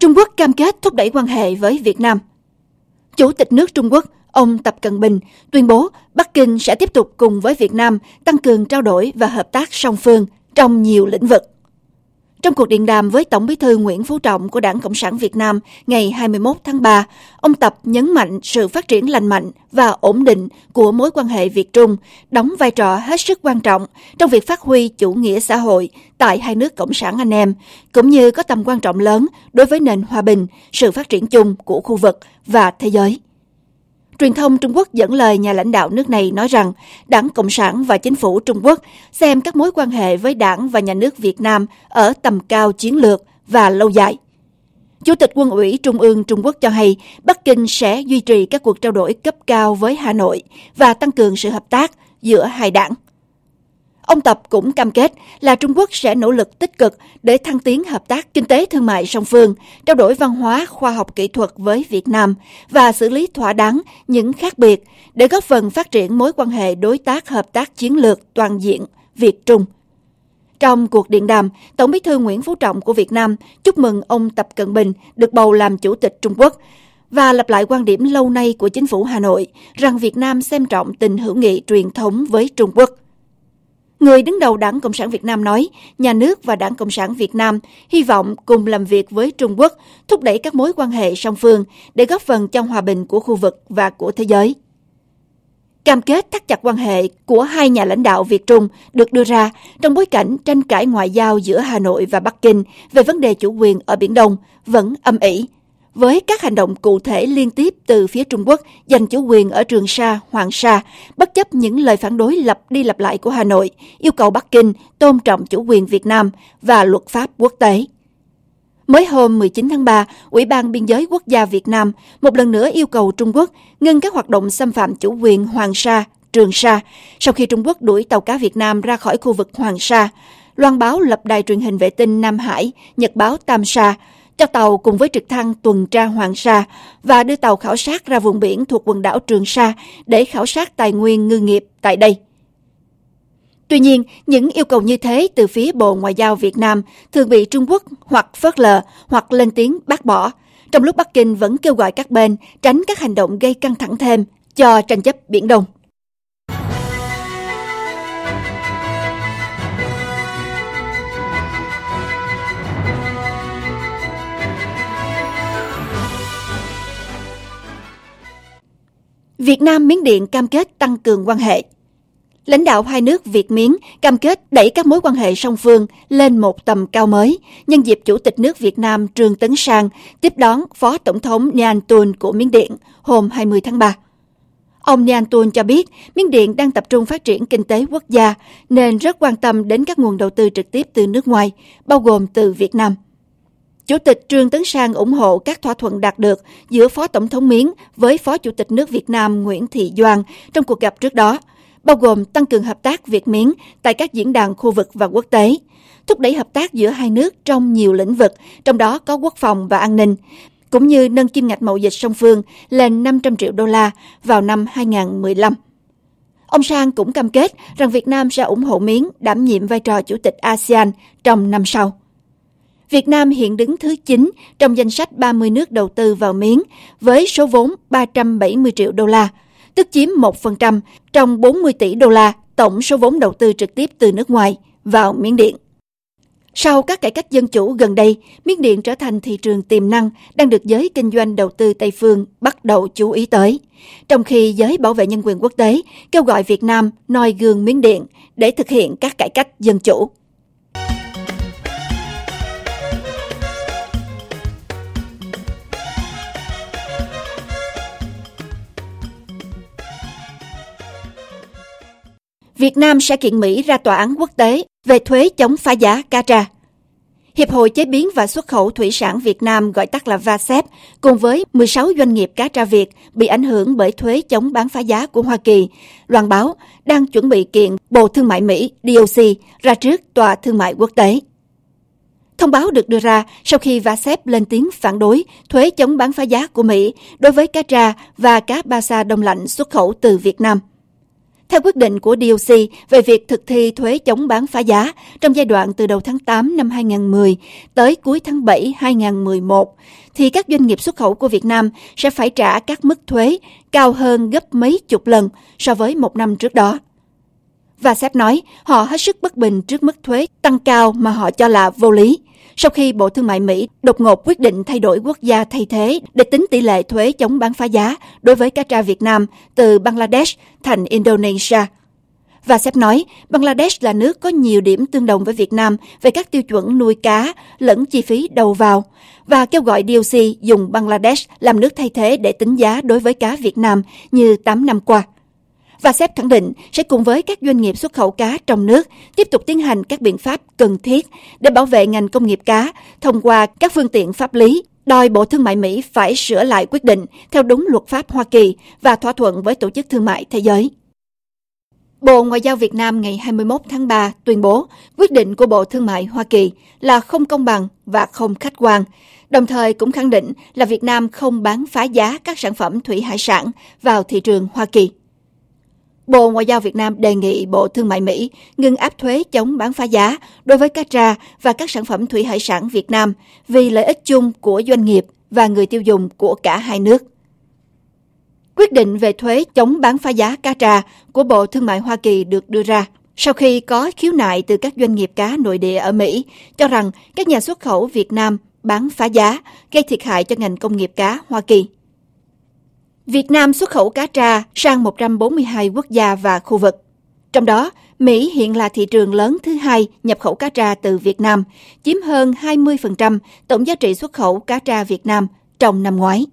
Trung Quốc cam kết thúc đẩy quan hệ với Việt Nam. Chủ tịch nước Trung Quốc, ông Tập Cận Bình, tuyên bố Bắc Kinh sẽ tiếp tục cùng với Việt Nam tăng cường trao đổi và hợp tác song phương trong nhiều lĩnh vực. Trong cuộc điện đàm với Tổng Bí thư Nguyễn Phú Trọng của Đảng Cộng sản Việt Nam ngày 21 tháng 3, ông Tập nhấn mạnh sự phát triển lành mạnh và ổn định của mối quan hệ Việt-Trung đóng vai trò hết sức quan trọng trong việc phát huy chủ nghĩa xã hội tại hai nước Cộng sản anh em, cũng như có tầm quan trọng lớn đối với nền hòa bình, sự phát triển chung của khu vực và thế giới. Truyền thông Trung Quốc dẫn lời nhà lãnh đạo nước này nói rằng Đảng Cộng sản và chính phủ Trung Quốc xem các mối quan hệ với Đảng và Nhà nước Việt Nam ở tầm cao chiến lược và lâu dài. Chủ tịch Quân ủy Trung ương Trung Quốc cho hay Bắc Kinh sẽ duy trì các cuộc trao đổi cấp cao với Hà Nội và tăng cường sự hợp tác giữa hai đảng. Ông Tập cũng cam kết là Trung Quốc sẽ nỗ lực tích cực để thăng tiến hợp tác kinh tế thương mại song phương, trao đổi văn hóa, khoa học kỹ thuật với Việt Nam và xử lý thỏa đáng những khác biệt để góp phần phát triển mối quan hệ đối tác hợp tác chiến lược toàn diện Việt-Trung. Trong cuộc điện đàm, Tổng Bí thư Nguyễn Phú Trọng của Việt Nam chúc mừng ông Tập Cận Bình được bầu làm Chủ tịch Trung Quốc và lặp lại quan điểm lâu nay của chính phủ Hà Nội rằng Việt Nam xem trọng tình hữu nghị truyền thống với Trung Quốc. Người đứng đầu Đảng Cộng sản Việt Nam nói, nhà nước và Đảng Cộng sản Việt Nam hy vọng cùng làm việc với Trung Quốc, thúc đẩy các mối quan hệ song phương để góp phần cho hòa bình của khu vực và của thế giới. Cam kết thắt chặt quan hệ của hai nhà lãnh đạo Việt-Trung được đưa ra trong bối cảnh tranh cãi ngoại giao giữa Hà Nội và Bắc Kinh về vấn đề chủ quyền ở Biển Đông vẫn âm ỉ, với các hành động cụ thể liên tiếp từ phía Trung Quốc giành chủ quyền ở Trường Sa, Hoàng Sa, bất chấp những lời phản đối lặp đi lặp lại của Hà Nội, yêu cầu Bắc Kinh tôn trọng chủ quyền Việt Nam và luật pháp quốc tế. Mới hôm 19 tháng 3, Ủy ban Biên giới Quốc gia Việt Nam một lần nữa yêu cầu Trung Quốc ngưng các hoạt động xâm phạm chủ quyền Hoàng Sa, Trường Sa, sau khi Trung Quốc đuổi tàu cá Việt Nam ra khỏi khu vực Hoàng Sa. Loan báo lập đài truyền hình vệ tinh Nam Hải, Nhật báo Tam Sa, cho tàu cùng với trực thăng tuần tra Hoàng Sa và đưa tàu khảo sát ra vùng biển thuộc quần đảo Trường Sa để khảo sát tài nguyên ngư nghiệp tại đây. Tuy nhiên, những yêu cầu như thế từ phía Bộ Ngoại giao Việt Nam thường bị Trung Quốc hoặc phớt lờ hoặc lên tiếng bác bỏ, trong lúc Bắc Kinh vẫn kêu gọi các bên tránh các hành động gây căng thẳng thêm cho tranh chấp Biển Đông. Việt Nam Miến Điện cam kết tăng cường quan hệ. Lãnh đạo hai nước Việt Miến cam kết đẩy các mối quan hệ song phương lên một tầm cao mới nhân dịp Chủ tịch nước Việt Nam Trương Tấn Sang tiếp đón Phó Tổng thống Nhan Tun của Miến Điện hôm 20 tháng 3. Ông Nhan Tun cho biết Miến Điện đang tập trung phát triển kinh tế quốc gia nên rất quan tâm đến các nguồn đầu tư trực tiếp từ nước ngoài, bao gồm từ Việt Nam. Chủ tịch Trương Tấn Sang ủng hộ các thỏa thuận đạt được giữa Phó Tổng thống Miến với Phó Chủ tịch nước Việt Nam Nguyễn Thị Doan trong cuộc gặp trước đó, bao gồm tăng cường hợp tác Việt Miến tại các diễn đàn khu vực và quốc tế, thúc đẩy hợp tác giữa hai nước trong nhiều lĩnh vực, trong đó có quốc phòng và an ninh, cũng như nâng kim ngạch mậu dịch song phương lên 500 triệu đô la vào năm 2015. Ông Sang cũng cam kết rằng Việt Nam sẽ ủng hộ Miến đảm nhiệm vai trò Chủ tịch ASEAN trong năm sau. Việt Nam hiện đứng thứ 9 trong danh sách 30 nước đầu tư vào Miến với số vốn 370 triệu đô la, tức chiếm 1% trong 40 tỷ đô la tổng số vốn đầu tư trực tiếp từ nước ngoài vào Miến Điện. Sau các cải cách dân chủ gần đây, Miến Điện trở thành thị trường tiềm năng đang được giới kinh doanh đầu tư Tây phương bắt đầu chú ý tới, trong khi giới bảo vệ nhân quyền quốc tế kêu gọi Việt Nam noi gương Miến Điện để thực hiện các cải cách dân chủ. Việt Nam sẽ kiện Mỹ ra tòa án quốc tế về thuế chống phá giá cá tra. Hiệp hội Chế biến và Xuất khẩu Thủy sản Việt Nam, gọi tắt là VASEP, cùng với 16 doanh nghiệp cá tra Việt bị ảnh hưởng bởi thuế chống bán phá giá của Hoa Kỳ, loan báo đang chuẩn bị kiện Bộ Thương mại Mỹ DOC ra trước Tòa Thương mại Quốc tế. Thông báo được đưa ra sau khi VASEP lên tiếng phản đối thuế chống bán phá giá của Mỹ đối với cá tra và cá ba sa đông lạnh xuất khẩu từ Việt Nam. Theo quyết định của DOC về việc thực thi thuế chống bán phá giá trong giai đoạn từ đầu tháng 8 năm 2010 tới cuối tháng 7 2011, thì các doanh nghiệp xuất khẩu của Việt Nam sẽ phải trả các mức thuế cao hơn gấp mấy chục lần so với một năm trước đó. Và sếp nói họ hết sức bất bình trước mức thuế tăng cao mà họ cho là vô lý, sau khi Bộ Thương mại Mỹ đột ngột quyết định thay đổi quốc gia thay thế để tính tỷ lệ thuế chống bán phá giá đối với cá tra Việt Nam từ Bangladesh thành Indonesia. Và sếp nói Bangladesh là nước có nhiều điểm tương đồng với Việt Nam về các tiêu chuẩn nuôi cá lẫn chi phí đầu vào, và kêu gọi DOC dùng Bangladesh làm nước thay thế để tính giá đối với cá Việt Nam như 8 năm qua. Và sếp khẳng định sẽ cùng với các doanh nghiệp xuất khẩu cá trong nước tiếp tục tiến hành các biện pháp cần thiết để bảo vệ ngành công nghiệp cá thông qua các phương tiện pháp lý, đòi Bộ Thương mại Mỹ phải sửa lại quyết định theo đúng luật pháp Hoa Kỳ và thỏa thuận với Tổ chức Thương mại Thế giới. Bộ Ngoại giao Việt Nam ngày 21 tháng 3 tuyên bố quyết định của Bộ Thương mại Hoa Kỳ là không công bằng và không khách quan, đồng thời cũng khẳng định là Việt Nam không bán phá giá các sản phẩm thủy hải sản vào thị trường Hoa Kỳ. Bộ Ngoại giao Việt Nam đề nghị Bộ Thương mại Mỹ ngừng áp thuế chống bán phá giá đối với cá tra và các sản phẩm thủy hải sản Việt Nam vì lợi ích chung của doanh nghiệp và người tiêu dùng của cả hai nước. Quyết định về thuế chống bán phá giá cá tra của Bộ Thương mại Hoa Kỳ được đưa ra sau khi có khiếu nại từ các doanh nghiệp cá nội địa ở Mỹ cho rằng các nhà xuất khẩu Việt Nam bán phá giá gây thiệt hại cho ngành công nghiệp cá Hoa Kỳ. Việt Nam xuất khẩu cá tra sang 142 quốc gia và khu vực. Trong đó, Mỹ hiện là thị trường lớn thứ hai nhập khẩu cá tra từ Việt Nam, chiếm hơn 20% tổng giá trị xuất khẩu cá tra Việt Nam trong năm ngoái.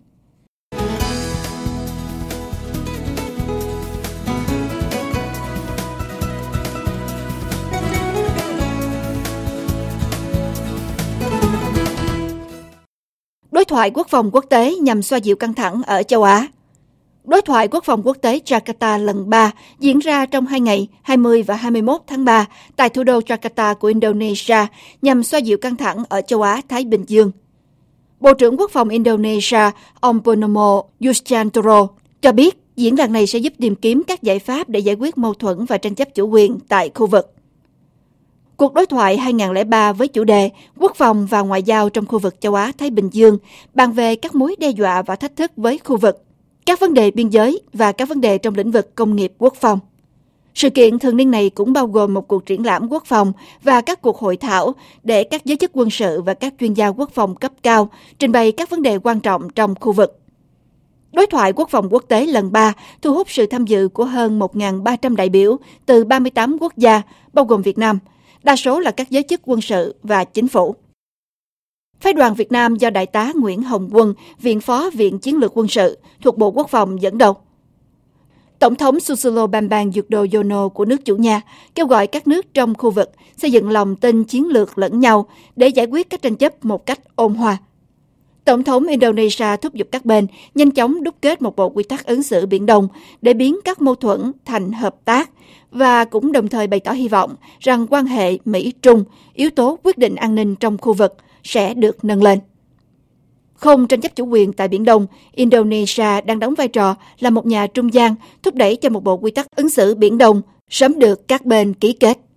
Đối thoại quốc phòng quốc tế nhằm xoa dịu căng thẳng ở châu Á. Đối thoại quốc phòng quốc tế Jakarta lần 3 diễn ra trong 2 ngày 20 và 21 tháng 3 tại thủ đô Jakarta của Indonesia nhằm xoa dịu căng thẳng ở châu Á-Thái Bình Dương. Bộ trưởng Quốc phòng Indonesia ông Purnomo Yustiantoro cho biết diễn đàn này sẽ giúp tìm kiếm các giải pháp để giải quyết mâu thuẫn và tranh chấp chủ quyền tại khu vực. Cuộc đối thoại 2003 với chủ đề Quốc phòng và ngoại giao trong khu vực châu Á-Thái Bình Dương bàn về các mối đe dọa và thách thức với khu vực, các vấn đề biên giới và các vấn đề trong lĩnh vực công nghiệp quốc phòng. Sự kiện thường niên này cũng bao gồm một cuộc triển lãm quốc phòng và các cuộc hội thảo để các giới chức quân sự và các chuyên gia quốc phòng cấp cao trình bày các vấn đề quan trọng trong khu vực. Đối thoại quốc phòng quốc tế lần 3 thu hút sự tham dự của hơn 1.300 đại biểu từ 38 quốc gia, bao gồm Việt Nam, đa số là các giới chức quân sự và chính phủ. Phái đoàn Việt Nam do Đại tá Nguyễn Hồng Quân, Viện Phó Viện Chiến lược Quân sự thuộc Bộ Quốc phòng dẫn đầu. Tổng thống Susilo Bambang Yudhoyono của nước chủ nhà kêu gọi các nước trong khu vực xây dựng lòng tin chiến lược lẫn nhau để giải quyết các tranh chấp một cách ôn hòa. Tổng thống Indonesia thúc giục các bên nhanh chóng đúc kết một bộ quy tắc ứng xử Biển Đông để biến các mâu thuẫn thành hợp tác và cũng đồng thời bày tỏ hy vọng rằng quan hệ Mỹ-Trung, yếu tố quyết định an ninh trong khu vực, sẽ được nâng lên. Không tranh chấp chủ quyền tại Biển Đông, Indonesia đang đóng vai trò là một nhà trung gian thúc đẩy cho một bộ quy tắc ứng xử Biển Đông sớm được các bên ký kết.